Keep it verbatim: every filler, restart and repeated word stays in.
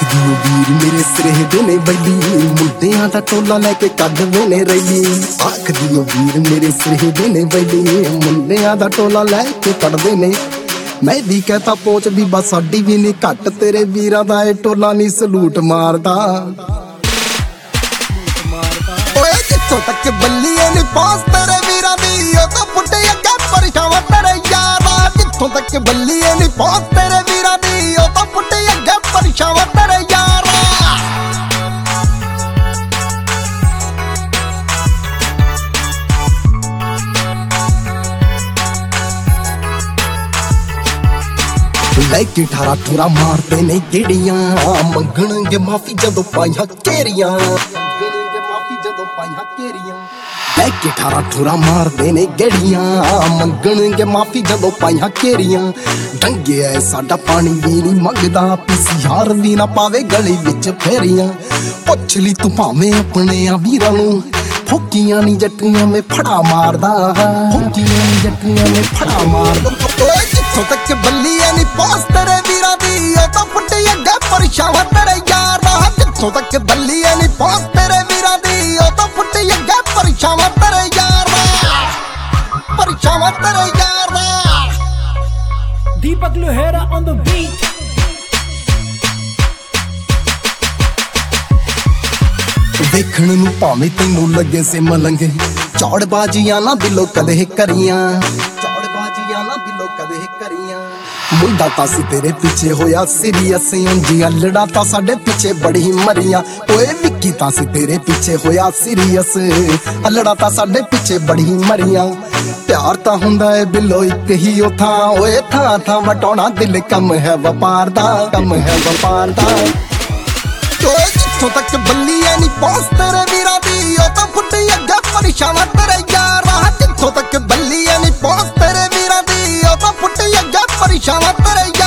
ਆਖਦੀ ਓ ਵੀਰ ਮੇਰੇ ਸਿਰਹਦੇ ਨੇ ਬੈਲੀ, ਮੁੰਡਿਆਂ ਦਾ ਟੋਲਾ ਲੈ ਕੇ ਕੱਢਦੇ ਨੇ ਰੈਲੀ। ਆਖਦੀ ਓ ਵੀਰ ਮੇਰੇ ਸਿਰਹਦੇ ਨੇ ਬੈਲੀ, ਮੁੰਡਿਆਂ ਦਾ ਟੋਲਾ ਲੈ ਕੇ ਕੱਢਦੇ ਨੇ। ਮੈਂ ਵੀ ਕਹਤਾ ਪਹੁੰਚ ਵੀ ਬਸ ਸਾਡੀ ਵੀ ਨਹੀਂ ਘੱਟ, ਤੇਰੇ ਵੀਰਾਂ ਦਾ ਇਹ ਟੋਲਾ ਨਹੀਂ ਸਲੂਟ ਮਾਰਦਾ। ਓਏ ਜਿੱਥੋਂ ਤੱਕ ਬੱਲੀਏ ਨੀ ਪਹੁੰਚ ਤੇਰੇ ਵੀਰਾਂ ਦੀ, ਉਹ ਤਾਂ ਪੁੱਟੇ ਅੱਗੇ ਪਰਛਾਵਾਂ ਤੇਰੇ ਯਾਰਾਂ। ਜਿੱਥੋਂ ਤੱਕ ਬੱਲੀਏ ਨੀ ਪਹੁੰਚ ਤੇਰੇ ਵੀਰਾਂ ਦੀ, ਉਹ ਤਾਂ ਪੁੱਟੇ ਅੱਗੇ ਪਰਛਾਵਾਂ ਤੇਰੇ ਯਾਰਾਂ। ਲੈ ਕੇ ਠਾਰਾ ਠੁਰਾ ਮਾਰਦੇ ਨੇ ਗੇੜੀਆਂ, ਮੰਗਣਗੇ ਮਾਫੀ ਜਦੋਂ ਪਾਈਆਂ ਘੇਰੀਆਂ। ਮੰਗਣਗੇ ਮਾਫੀ ਜਦੋਂ ਪਾਈਆਂ ਘੇਰੀਆਂ। ਲੈ ਕੇ ਠਾਰਾ ਠੁਰਾ ਮਾਰਦੇ ਨੇ ਗੇੜੀਆਂ, ਮੰਗਣਗੇ ਮਾਫੀ ਜਦੋਂ ਪਾਈਆਂ ਘੇਰੀਆਂ। ਡੰਗਿਆ ਸਾਡਾ ਪਾਣੀ ਵੀ ਨਹੀਂ ਮੰਗਦਾ, ਪੀਸੀਆਰ ਵੀ ਨਾ ਪਾਵੇ ਗਲੀ ਵਿੱਚ ਫੇਰੀਆਂ। ਪੁੱਛ ਲਈ ਤੂੰ ਭਾਵੇਂ ਆਪਣੇ ਆ ਵੀਰਾਂ ਨੂੰ, ਫੋਕੀਆਂ ਨੀ ਜੱਟੀਆਂ ਮੈਂ ਫੜਾ ਮਾਰਦਾ। ਫੋਕੀਆਂ ਨੀ ਜੱਟੀਆਂ ਮੈਂ ਫੜਾ ਮਾਰਦਾ। ਓਏ ਜਿੱਥੋਂ ਤੱਕ ਬੱਲੀਏ ਨੀ ਪਹੁੰਚ ਤੇਰੇ ਵੀਰਾਂ ਦੀ, ਉਹ ਤਾਂ ਪੁੱਟੀ ਅੱਗੇ ਪਰਛਾਵਾਂ ਤੇਰੇ ਯਾਰਾਂ। ਜਿੱਥੋਂ ਤੱਕ ਬੱਲੀਏ ਨੀ ਪਹੁੰਚ ਤੇਰੇ ਵੀਰਾਂ ਦੀ, ਉਹ ਤਾਂ ਪੁੱਟੀ ਅੱਗੇ ਪਰਛਾਵਾਂ ਤੇਰੇ ਯਾਰਾਂ। ਪਰਛਾਵਾਂ ਤੇਰੇ ਯਾਰਾਂ। ਦੀਪਕ ਲੋਹੇਰਾ on the beat। ਵੇਖਣ ਨੂੰ ਭਾਵੇਂ ਤੈਨੂੰ ਲੱਗੇ ਸੇ ਮਲੰਗੇ, ਚੌੜਬਾਜ਼ੀਆਂ ਨਾ ਦਿਲੋਂ ਕਦੇ ਕਰੀਆਂ। ਚੌੜਬਾਜ਼ੀਆਂ ਨਾ ਦਿਲੋਂ ਕਦੇ ਕਰੀਆਂ। ਮੁੰਡਾ ਤਾਂ ਸੀ ਤੇਰੇ ਪਿੱਛੇ ਹੋਇਆ ਸੀਰੀਅਸ, ਉਂਝੀਆਂ ਲੜਾ ਤਾਂ ਸਾਡੇ ਪਿੱਛੇ ਬੜੀ ਮਰੀਆਂ। ਓਏ ਵਿੱਕੀ ਤਾਂ ਸੀ ਤੇਰੇ ਪਿੱਛੇ ਹੋਇਆ ਸੀਰੀਅਸ, ਲੜਾ ਤਾਂ ਸਾਡੇ ਪਿੱਛੇ ਬੜੀ ਮਰੀਆਂ। ਪਿਆਰ ਤਾਂ ਹੁੰਦਾ ਏ ਬਿੱਲੋ ਇੱਕ ਹੀ ਉਹ ਥਾਂ, ਓਏ ਥਾਂ ਥਾਂ ਵਟਾਉਣਾ ਦਿਲ ਕੰਮ ਹੈ ਵਪਾਰ ਦਾ, ਕੰਮ ਹੈ ਵਪਾਰ ਦਾ। ਓਏ ਜਿੱਥੋਂ ਤੱਕ ਬੱਲੀਏ ਨੀ ਪਹੁੰਚ ਤੇਰੇ ਵੀਰਾਂ ਦੀ, ਉਹ ਤਾਂ ਫੁੱਟੀ ਅੱਗੇ ਪਰਛਾਵਾਂ ਤੇਰੇ ਯਾਰਾਂ। ਜਿੱਥੋਂ ਤੱਕ ਬੱਲੀਏ ਨੀ ਪਹੁੰਚ ਤੇਰੇ ਵੀਰਾਂ ਦੀ, ਉਹ ਤਾਂ ਫੁੱਟੀ ਅੱਗੇ ਪਰਛਾਵਾਂ ਤੇਰੇ ਯਾਰਾਂ।